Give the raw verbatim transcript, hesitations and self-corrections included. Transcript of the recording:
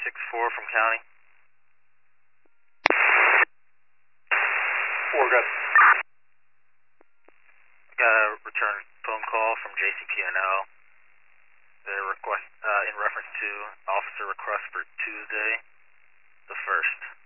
six four from county. Four, good. Got a return phone call from J C P N L. They're request uh, in reference to officer request for Tuesday, the first.